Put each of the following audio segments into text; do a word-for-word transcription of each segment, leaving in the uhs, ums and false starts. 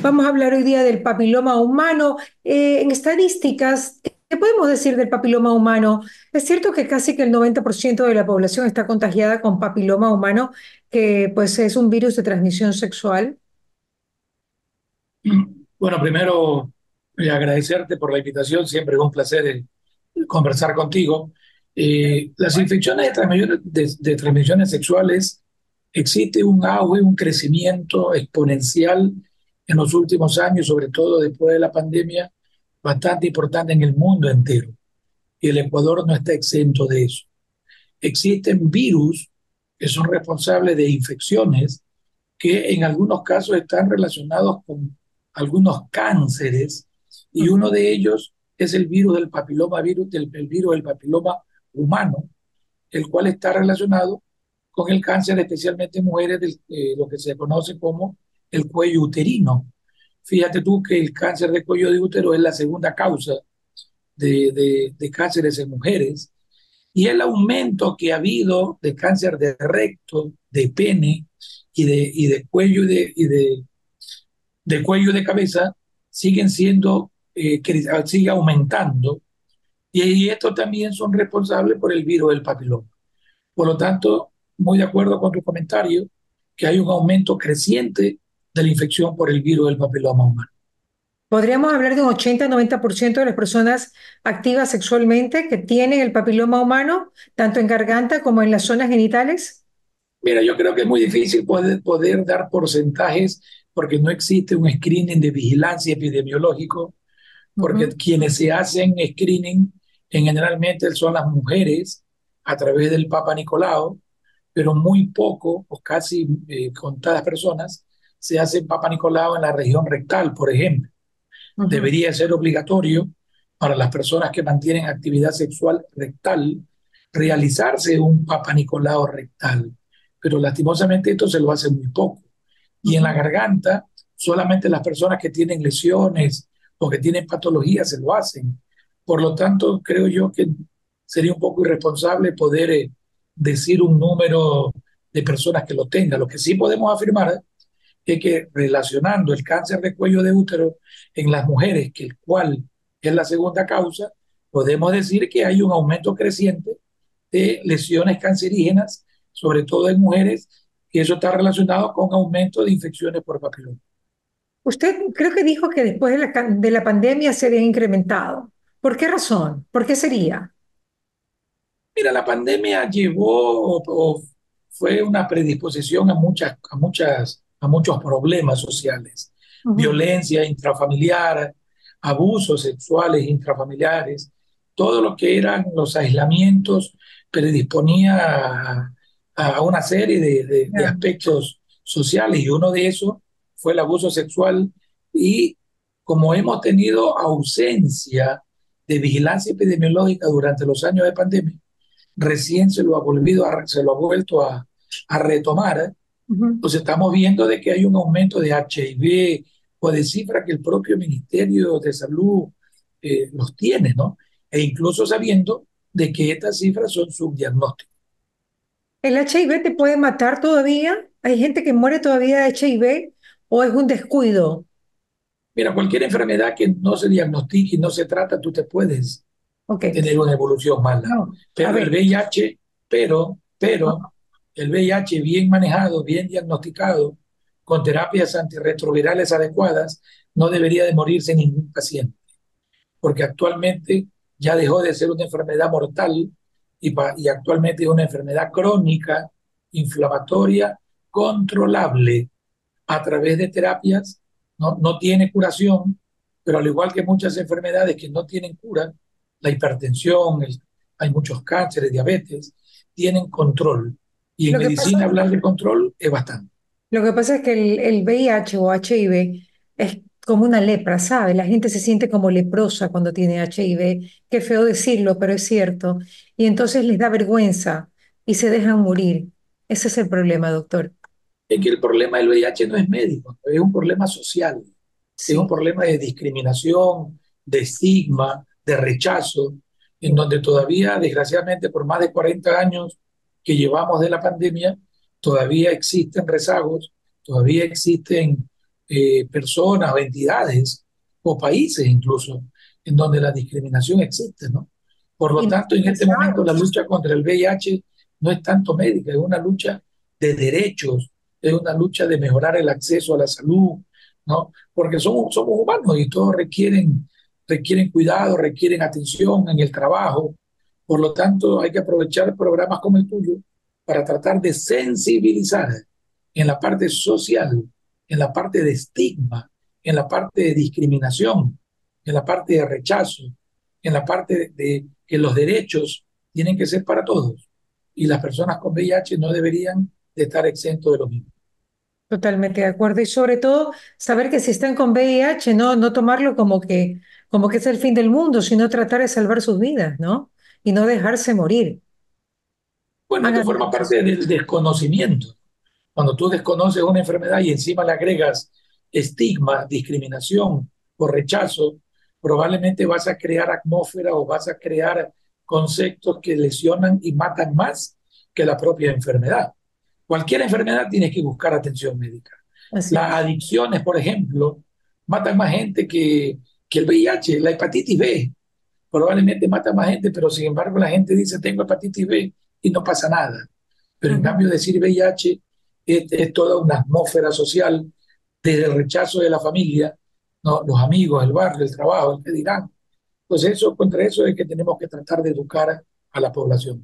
Vamos a hablar hoy día del papiloma humano. Eh, en estadísticas, ¿qué podemos decir del papiloma humano? Es cierto que casi que el noventa por ciento de la población está contagiada con papiloma humano, que pues es un virus de transmisión sexual. Bueno, primero eh, agradecerte por la invitación, siempre es un placer eh, conversar contigo. Eh, las infecciones de transmisiones, de, de transmisiones sexuales, existe un auge, un crecimiento exponencial en los últimos años, sobre todo después de la pandemia, bastante importante en el mundo entero. Y el Ecuador no está exento de eso. Existen virus que son responsables de infecciones que en algunos casos están relacionados con algunos cánceres y uno Ujú. de ellos es el virus del papiloma virus del el virus del papiloma humano, el cual está relacionado con el cáncer, especialmente en mujeres, del, eh, lo que se conoce como el cuello uterino. Fíjate tú que el cáncer de cuello de útero es la segunda causa de, de, de cánceres en mujeres y el aumento que ha habido de cáncer de recto, de pene y de, y de cuello y de, y de, de cuello y de cabeza siguen siendo, eh, que sigue aumentando. Y, y estos también son responsables por el virus del papiloma. Por lo tanto, muy de acuerdo con tu comentario, que hay un aumento creciente de la infección por el virus del papiloma humano. Podríamos hablar de un ochenta-noventa por ciento de las personas activas sexualmente que tienen el papiloma humano, tanto en garganta como en las zonas genitales. Mira, yo creo que es muy difícil poder, poder dar porcentajes porque no existe un screening de vigilancia epidemiológico, porque Ujú. quienes se hacen screening en generalmente son las mujeres a través del Papa Nicolau, pero muy poco o casi eh, contadas personas se hacen Papa Nicolau en la región rectal, por ejemplo. Ujú. Debería ser obligatorio para las personas que mantienen actividad sexual rectal realizarse un Papa Nicolau rectal, pero lastimosamente esto se lo hace muy poco. Y en la Ujú. garganta, solamente las personas que tienen lesiones o que tienen patologías se lo hacen. Por lo tanto, creo yo que sería un poco irresponsable poder eh, decir un número de personas que lo tengan. Lo que sí podemos afirmar es que relacionando el cáncer de cuello de útero en las mujeres, que el cual es la segunda causa, podemos decir que hay un aumento creciente de lesiones cancerígenas, sobre todo en mujeres, y eso está relacionado con aumento de infecciones por papiloma. Usted creo que dijo que después de la, ca- de la pandemia se había incrementado. ¿Por qué razón? ¿Por qué sería? Mira, la pandemia llevó o, o fue una predisposición a muchas, a muchas, a muchos problemas sociales, Ujú. violencia intrafamiliar, abusos sexuales intrafamiliares, todo lo que eran los aislamientos predisponía a, a una serie de, de, de Ya. aspectos sociales y uno de esos fue el abuso sexual y como hemos tenido ausencia de vigilancia epidemiológica durante los años de pandemia, recién se lo ha volvido a, se lo ha vuelto a, a retomar, ¿eh? Ujú. Pues estamos viendo de que hay un aumento de H I V o de cifras que el propio Ministerio de Salud eh, los tiene, ¿no? E incluso sabiendo de que estas cifras son subdiagnósticos. ¿El H I V te puede matar todavía? ¿Hay gente que muere todavía de H I V o es un descuido? Mira, cualquier enfermedad que no se diagnostique y no se trata, tú te puedes Ok. tener una evolución mala. No. A Pero el ver. V I H, pero, pero, el V I H bien manejado, bien diagnosticado, con terapias antirretrovirales adecuadas, no debería de morirse ningún paciente, porque actualmente ya dejó de ser una enfermedad mortal y, pa- y actualmente es una enfermedad crónica, inflamatoria, controlable a través de terapias, no, no tiene curación, pero al igual que muchas enfermedades que no tienen cura, la hipertensión, el- hay muchos cánceres, diabetes, tienen control. Y en Lo que pasa medicina hablar de control es bastante. Lo que pasa es que el, el V I H o H I V es como una lepra, ¿sabe? La gente se siente como leprosa cuando tiene H I V. Qué feo decirlo, pero es cierto. Y entonces les da vergüenza y se dejan morir. Ese es el problema, doctor. Es que el problema del V I H no es médico, es un problema social, es un Sí, problema de discriminación, de estigma, de rechazo, en sí. donde todavía, desgraciadamente, por más de cuarenta años que llevamos de la pandemia, todavía existen rezagos, todavía existen eh, personas o entidades o países incluso en donde la discriminación existe, ¿no? Por lo Y no tanto, son en este momento la pensados. lucha contra el V I H no es tanto médica, es una lucha de derechos, es una lucha de mejorar el acceso a la salud, ¿no? Porque somos, somos humanos y todos requieren, requieren cuidado, requieren atención en el trabajo. Por lo tanto, hay que aprovechar programas como el tuyo para tratar de sensibilizar en la parte social, en la parte de estigma, en la parte de discriminación, en la parte de rechazo, en la parte de, de que los derechos tienen que ser para todos y las personas con V I H no deberían de estar exentos de lo mismo. Totalmente de acuerdo. Y sobre todo, saber que si están con V I H, no, no tomarlo como que, como que es el fin del mundo, sino tratar de salvar sus vidas, ¿no? Y no dejarse morir. Bueno, esto Hagan forma eso. parte del desconocimiento. Cuando tú desconoces una enfermedad y encima le agregas estigma, discriminación o rechazo, probablemente vas a crear atmósfera o vas a crear conceptos que lesionan y matan más que la propia enfermedad. Cualquier enfermedad tienes que buscar atención médica. Así Las es. adicciones, por ejemplo, matan más gente que, que el V I H, la hepatitis B. Probablemente mata más gente, pero sin embargo la gente dice tengo hepatitis B y no pasa nada. Pero en Ujú. cambio decir V I H es, es toda una atmósfera social desde el rechazo de la familia, ¿no? Los amigos, el barrio, el trabajo, el que dirán. Pues eso, contra eso es que tenemos que tratar de educar a la población.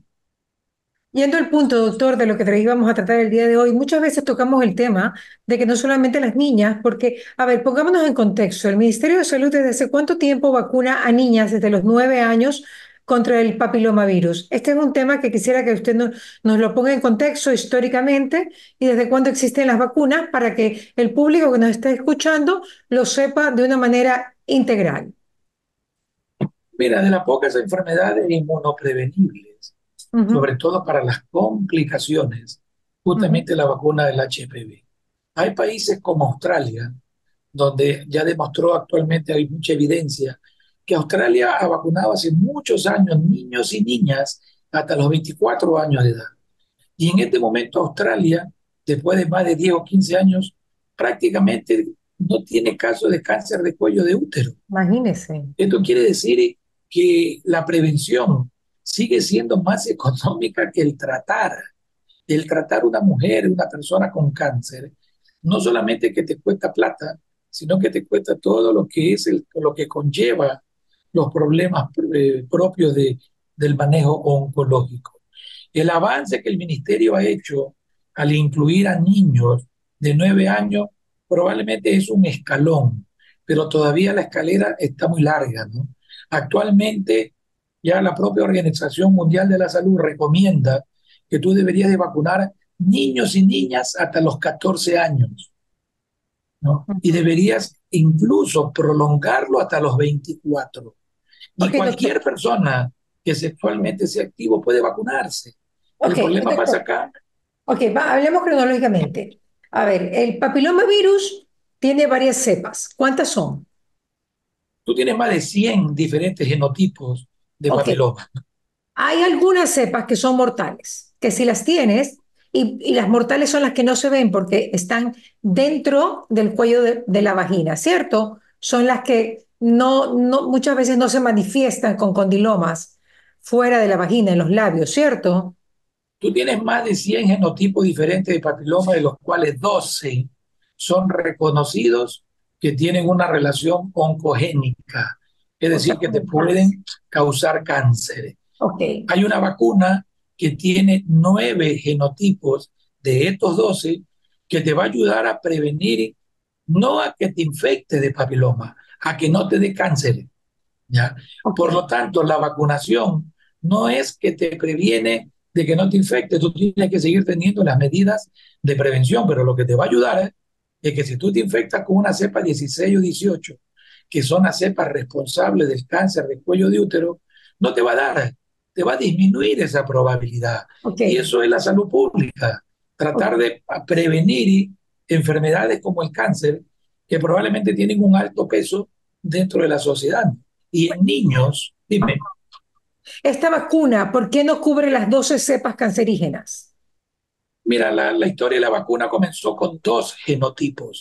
Yendo al punto, doctor, de lo que tra- íbamos a tratar el día de hoy, muchas veces tocamos el tema de que no solamente las niñas, porque, a ver, pongámonos en contexto, el Ministerio de Salud desde hace cuánto tiempo vacuna a niñas desde los nueve años contra el papilomavirus. Este es un tema que quisiera que usted no- nos lo ponga en contexto históricamente y desde cuándo existen las vacunas para que el público que nos está escuchando lo sepa de una manera integral. Mira, de las pocas enfermedades inmunoprevenibles, Ujú, sobre todo para las complicaciones, ujú. justamente la vacuna del H P V. Hay países como Australia, donde ya demostró actualmente, hay mucha evidencia, que Australia ha vacunado hace muchos años niños y niñas hasta los veinticuatro años de edad. Y en este momento Australia, después de más de diez o quince años, prácticamente no tiene caso de cáncer de cuello de útero. Imagínese. Esto quiere decir que la prevención sigue siendo más económica que el tratar. El tratar una mujer, una persona con cáncer, no solamente que te cuesta plata, sino que te cuesta todo lo que es el, lo que conlleva los problemas eh, propios de, del manejo oncológico. El avance que el ministerio ha hecho al incluir a niños de nueve años probablemente es un escalón, pero todavía la escalera está muy larga, ¿no? Actualmente ya la propia Organización Mundial de la Salud recomienda que tú deberías de vacunar niños y niñas hasta los catorce años, ¿no? Y Ujú. deberías incluso prolongarlo hasta los veinticuatro. Y Ok, doctor. cualquier persona que sexualmente sea activo puede vacunarse. Ok, El problema pasa doctor. acá. Ok, va, hablemos cronológicamente. A ver, el papilomavirus tiene varias cepas. ¿Cuántas son? Tú tienes más de cien diferentes genotipos de Ok, papiloma. hay algunas cepas que son mortales, que si las tienes, y, y las mortales son las que no se ven porque están dentro del cuello de, de la vagina, ¿cierto? Son las que no, no, muchas veces no se manifiestan con condilomas fuera de la vagina, en los labios, ¿cierto? Tú tienes más de cien genotipos diferentes de papiloma, de los cuales doce son reconocidos que tienen una relación oncogénica, es O sea, decir, que te como el cáncer. pueden causar cáncer. Ok, Hay una vacuna que tiene nueve genotipos de estos doce que te va a ayudar a prevenir, no a que te infecte de papiloma, a que no te dé cáncer. ¿Ya? ok, Por lo tanto, la vacunación no es que te previene de que no te infecte, tú tienes que seguir teniendo las medidas de prevención, pero lo que te va a ayudar es, es que si tú te infectas con una cepa dieciséis o dieciocho, que son las cepas responsables del cáncer de cuello de útero, no te va a dar, te va a disminuir esa probabilidad. ok, Y eso es la salud pública, tratar ok. de prevenir enfermedades como el cáncer, que probablemente tienen un alto peso dentro de la sociedad. Y en niños, dime, Esta vacuna, ¿por qué no cubre las doce cepas cancerígenas? mira, la, la historia de la vacuna comenzó con dos genotipos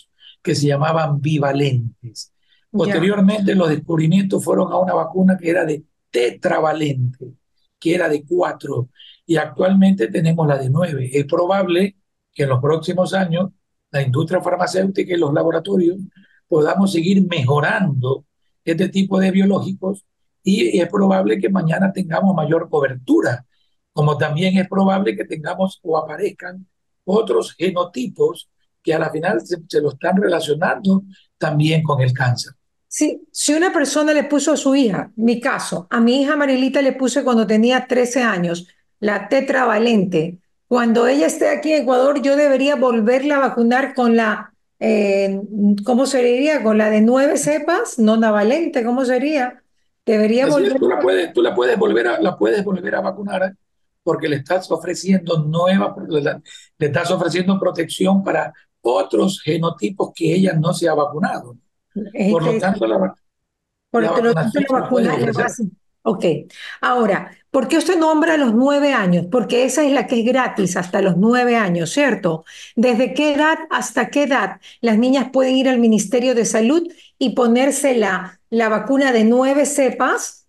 que se llamaban bivalentes. Ya. Posteriormente, los descubrimientos fueron a una vacuna que era de tetravalente, que era de cuatro, y actualmente tenemos la de nueve. Es probable que en los próximos años la industria farmacéutica y los laboratorios podamos seguir mejorando este tipo de biológicos y es probable que mañana tengamos mayor cobertura, como también es probable que tengamos o aparezcan otros genotipos que a la final se, se lo están relacionando también con el cáncer. Sí, si una persona le puso a su hija, mi caso, a mi hija Marilita le puse cuando tenía trece años, la tetravalente. Cuando ella esté aquí en Ecuador, yo debería volverla a vacunar con la, eh, ¿cómo se diría? Con la de nueve cepas, no navalente, ¿cómo sería? Debería Así es, volver. tú la puedes, tú la puedes volver a, la puedes volver a vacunar ¿eh? Porque le estás ofreciendo nueva, le estás ofreciendo protección para otros genotipos que ella no se ha vacunado. Es Por lo tanto, interesante. la, Por la lo tanto, vacunación la se la puedes vacuna le va a ofrecer. hacer. Ok. Ahora, ¿por qué usted nombra a los nueve años? Porque esa es la que es gratis hasta los nueve años, ¿cierto? ¿Desde qué edad hasta qué edad las niñas pueden ir al Ministerio de Salud y ponerse la, la vacuna de nueve cepas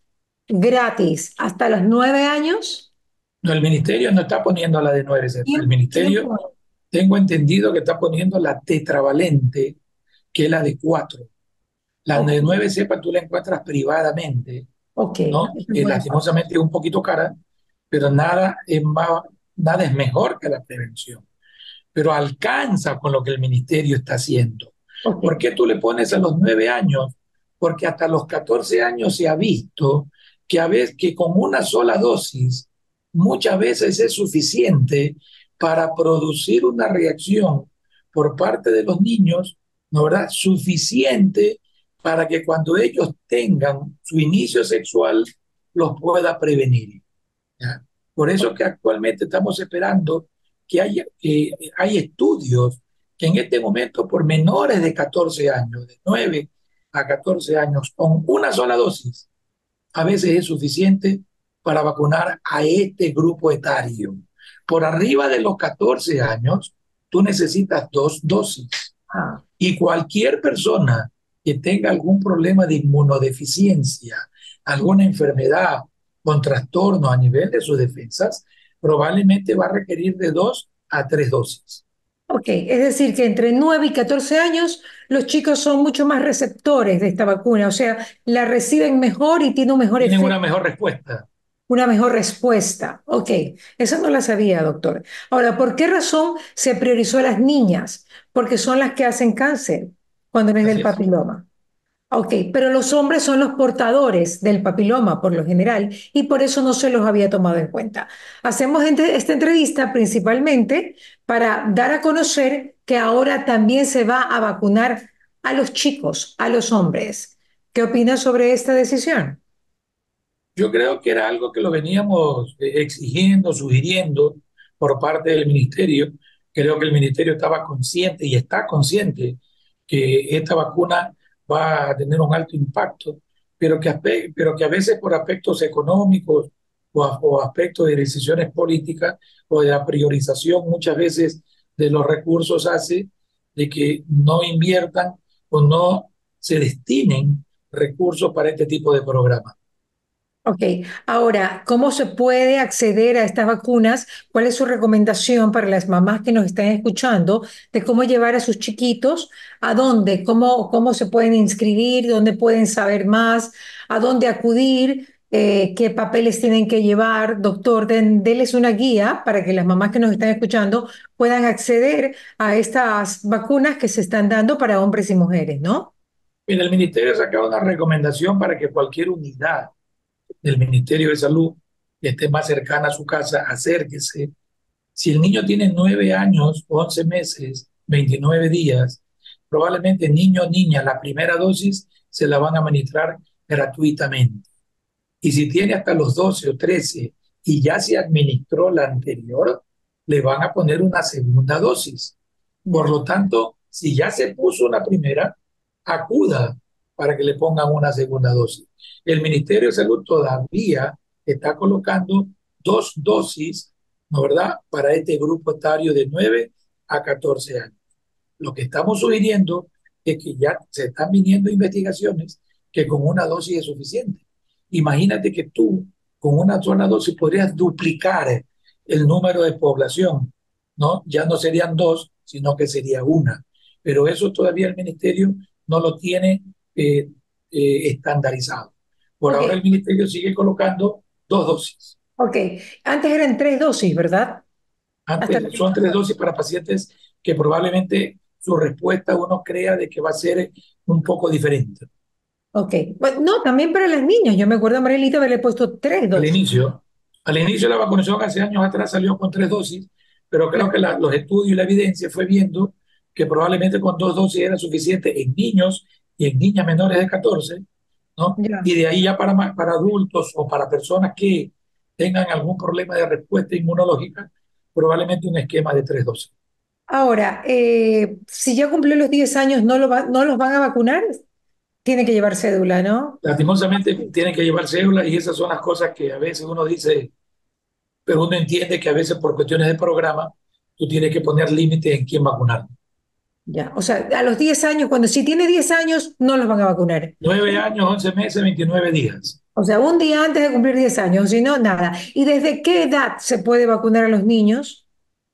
gratis hasta los nueve años? No, el ministerio no está poniendo la de nueve cepas. El ¿Quién, quién ministerio, pone? tengo entendido que está poniendo la tetravalente, que es la de cuatro. La Ok, de nueve cepas tú la encuentras privadamente, ok, ¿no? esa es Eh, buena parte. lastimosamente es un poquito cara, pero nada es más, nada es mejor que la prevención. Pero alcanza con lo que el ministerio está haciendo. Ok, ¿Por qué tú le pones a los nueve años? Porque hasta los catorce años se ha visto que a veces que con una sola dosis muchas veces es suficiente para producir una reacción por parte de los niños, ¿no verdad? Suficiente para que cuando ellos tengan su inicio sexual los pueda prevenir. ¿Ya? Por eso que actualmente estamos esperando que haya, que hay estudios que en este momento por menores de catorce años, de nueve a catorce años, con una sola dosis, a veces es suficiente para vacunar a este grupo etario. Por arriba de los catorce años, tú necesitas dos dosis. ah, Y cualquier persona que tenga algún problema de inmunodeficiencia, alguna enfermedad con trastorno a nivel de sus defensas, probablemente va a requerir de dos a tres dosis. ok, es decir, que entre nueve y catorce años los chicos son mucho más receptores de esta vacuna, o sea, la reciben mejor y tiene un mejor Tienen una efecto, mejor respuesta. una mejor respuesta. Ok, eso no la sabía, doctor. Ahora, ¿por qué razón se priorizó a las niñas? Porque son las que hacen cáncer cuando no es del Así es. papiloma. Ok, pero los hombres son los portadores del papiloma por lo general y por eso no se los había tomado en cuenta. Hacemos ente- esta entrevista principalmente para dar a conocer que ahora también se va a vacunar a los chicos, a los hombres. ¿Qué opinas sobre esta decisión? Yo creo que era algo que lo veníamos eh, exigiendo, sugiriendo por parte del ministerio. Creo que el ministerio estaba consciente y está consciente que esta vacuna va a tener un alto impacto, pero que, aspe- pero que a veces por aspectos económicos o, a- o aspectos de decisiones políticas o de la priorización muchas veces de los recursos hace de que no inviertan o no se destinen recursos para este tipo de programas. Ok, ahora, ¿cómo se puede acceder a estas vacunas? ¿Cuál es su recomendación para las mamás que nos están escuchando de cómo llevar a sus chiquitos? ¿A dónde? ¿Cómo, cómo se pueden inscribir? ¿Dónde pueden saber más? ¿A dónde acudir? Eh, ¿qué papeles tienen que llevar? Doctor, den, déles una guía para que las mamás que nos están escuchando puedan acceder a estas vacunas que se están dando para hombres y mujeres, ¿no? Mira, el ministerio ha sacado una recomendación para que cualquier unidad del Ministerio de Salud que esté más cercana a su casa, acérquese. Si el niño tiene nueve años, once meses, veintinueve días, probablemente niño o niña, la primera dosis se la van a administrar gratuitamente. Y si tiene hasta los doce o trece y ya se administró la anterior, le van a poner una segunda dosis. Por Ya. lo tanto, si ya se puso una primera, acuda para que le pongan una segunda dosis. El Ministerio de Salud todavía está colocando dos dosis, ¿no verdad?, para este grupo etario de nueve a catorce años. Lo que estamos sugiriendo es que ya se están viniendo investigaciones que con una dosis es suficiente. Imagínate que tú con una sola dosis podrías duplicar el número de población, ¿no? Ya no serían dos, sino que sería una. Pero eso todavía el ministerio no lo tiene eh, eh, estandarizado. Por Ok, ahora el ministerio sigue colocando dos dosis. ok. Antes eran tres dosis, ¿verdad? Hasta el Antes son momento. tres dosis para pacientes que probablemente su respuesta uno crea de que va a ser un poco diferente. Ok. Bueno, no, también para las niñas. Yo me acuerdo a Marielita haberle puesto tres Al dosis. inicio, al inicio la vacunación hace años atrás salió con tres dosis, pero creo que Claro. la- los estudios y la evidencia fue viendo que probablemente con dos dosis era suficiente en niños y en niñas menores de catorce, ¿no? Ya. Y de ahí ya para, ma- para adultos o para personas que tengan algún problema de respuesta inmunológica, probablemente un esquema de tres dosis. Ahora, eh, si ya cumplió los diez años, ¿no, lo va- no los van a vacunar? Tiene que llevar cédula, ¿no? Lastimosamente tienen que llevar cédula y esas son las cosas que a veces uno dice, pero uno entiende que a veces por cuestiones de programa tú tienes que poner límites en quién vacunar. Ya. O sea, a los diez años, cuando si tiene diez años, no los van a vacunar. Nueve años, once meses, veintinueve días. O sea, un día antes de cumplir diez años, si no, nada. ¿Y desde qué edad se puede vacunar a los niños?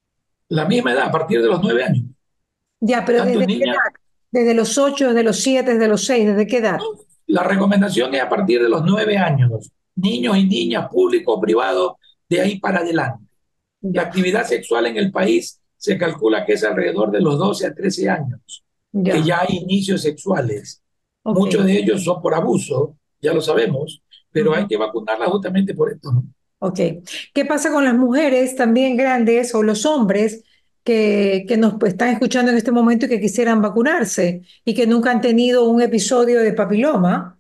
La misma edad, a partir de los nueve años. Ya, pero Tanto ¿desde qué niñas, edad? ¿Desde los ocho, desde los siete, desde los seis? ¿Desde qué ¿no? edad? La recomendación es a partir de los nueve años. Niños y niñas, público o privado, de ahí para adelante. La Ya, actividad sexual en el país se calcula que es alrededor de los doce a trece años, que ya. ya hay inicios sexuales. Ok. Muchos de ellos son por abuso, ya lo sabemos, pero hay Ujú. que vacunarlas justamente por esto, ¿no? Ok. ¿Qué pasa con las mujeres también grandes o los hombres que, que nos pues, están escuchando en este momento y que quisieran vacunarse y que nunca han tenido un episodio de papiloma?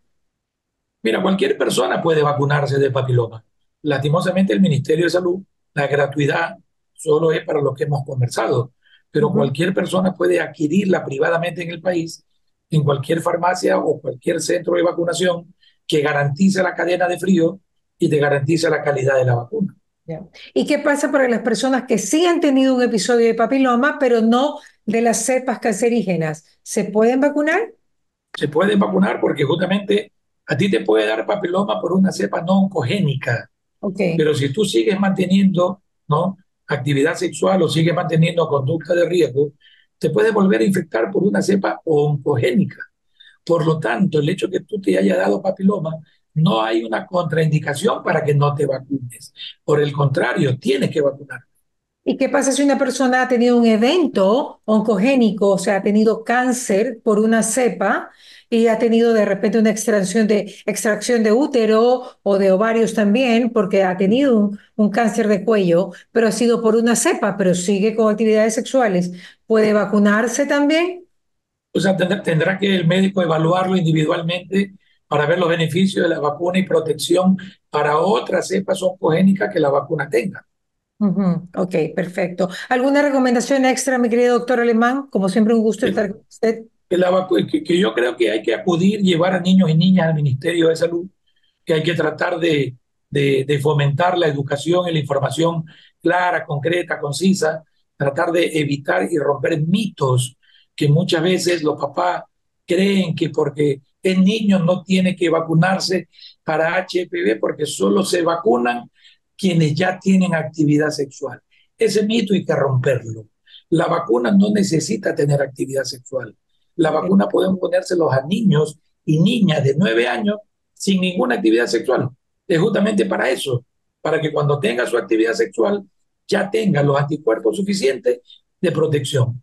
Mira, cualquier persona puede vacunarse de papiloma. Lastimosamente, el Ministerio de Salud, la gratuidad solo es para los que hemos conversado, pero Ujú. cualquier persona puede adquirirla privadamente en el país, en cualquier farmacia o cualquier centro de vacunación que garantice la cadena de frío y te garantice la calidad de la vacuna. Ya. ¿Y qué pasa para las personas que sí han tenido un episodio de papiloma, pero no de las cepas cancerígenas? ¿Se pueden vacunar? Se pueden vacunar porque justamente a ti te puede dar papiloma por una cepa no oncogénica. Ok, Pero si tú sigues manteniendo, ¿no? actividad sexual o sigues manteniendo conducta de riesgo, te puedes volver a infectar por una cepa oncogénica. Por lo tanto, el hecho de que tú te haya dado papiloma, no hay una contraindicación para que no te vacunes. Por el contrario, tienes que vacunar. ¿y qué pasa si una persona ha tenido un evento oncogénico, o sea, ha tenido cáncer por una cepa y ha tenido de repente una extracción de, extracción de útero o de ovarios también, porque ha tenido un, un cáncer de cuello, pero ha sido por una cepa, pero sigue con actividades sexuales? ¿Puede vacunarse también? O sea, tendrá, tendrá que el médico evaluarlo individualmente para ver los beneficios de la vacuna y protección para otras cepas oncogénicas que la vacuna tenga. Ujú. Ok, perfecto. ¿Alguna recomendación extra, mi querido doctor Alemán? Como siempre, un gusto estar con usted. Que, la vacu- que, que yo creo que hay que acudir, llevar a niños y niñas al Ministerio de Salud, que hay que tratar de, de, de fomentar la educación y la información clara, concreta, concisa, tratar de evitar y romper mitos que muchas veces los papás creen que porque es niño no tiene que vacunarse para H P V porque solo se vacunan quienes ya tienen actividad sexual. Ese mito hay que romperlo. La vacuna no necesita tener actividad sexual. La Ok. vacuna podemos ponérselos a niños y niñas de nueve años sin ninguna actividad sexual. Es justamente para eso, para que cuando tenga su actividad sexual ya tenga los anticuerpos suficientes de protección.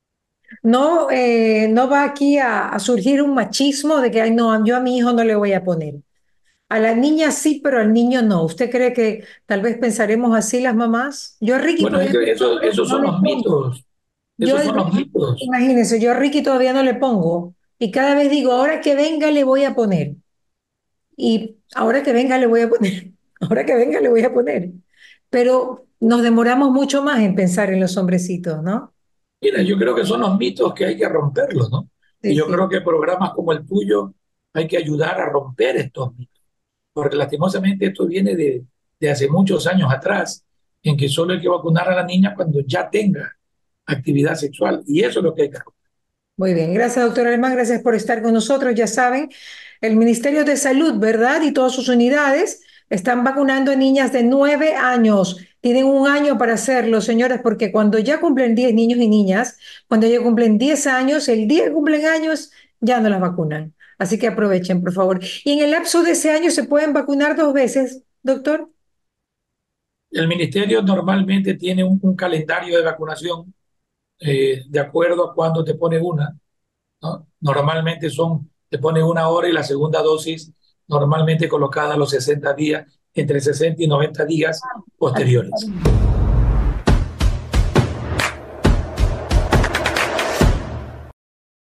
No, eh, no va aquí a, a surgir un machismo de que, ay, no, yo a mi hijo no le voy a poner. A la niña sí, pero al niño no. ¿Usted cree que tal vez pensaremos así las mamás? Yo a Ricky Bueno, todavía eso, eso, esos no son le los pongo. mitos, Yo esos al son los Ricky, mitos. imagínense, yo a Ricky todavía no le pongo. Y cada vez digo, ahora que venga le voy a poner. Y ahora que venga le voy a poner. Ahora que venga le voy a poner. Pero nos demoramos mucho más en pensar en los hombrecitos, ¿no? Mira, yo creo que son los mitos que hay que romperlos, ¿no? Sí, Y yo sí. creo que programas como el tuyo hay que ayudar a romper estos mitos, porque lastimosamente esto viene de, de hace muchos años atrás, en que solo hay que vacunar a la niña cuando ya tenga actividad sexual, y eso es lo que hay que romper. Muy bien, gracias, doctor Alemán, gracias por estar con nosotros. Ya saben, el Ministerio de Salud, ¿verdad? Y todas sus unidades están vacunando a niñas de nueve años. Tienen un año para hacerlo, señores, porque cuando ya cumplen diez niños y niñas, cuando ya cumplen diez años, el día que cumplen años, ya no las vacunan. Así que aprovechen, por favor. Y en el lapso de ese año se pueden vacunar dos veces, doctor. El ministerio normalmente tiene un, un calendario de vacunación eh, de acuerdo a cuándo te pone una, ¿no? Normalmente son, te pone una hora y la segunda dosis normalmente colocada a los sesenta días, entre sesenta y noventa días Así posteriores. está.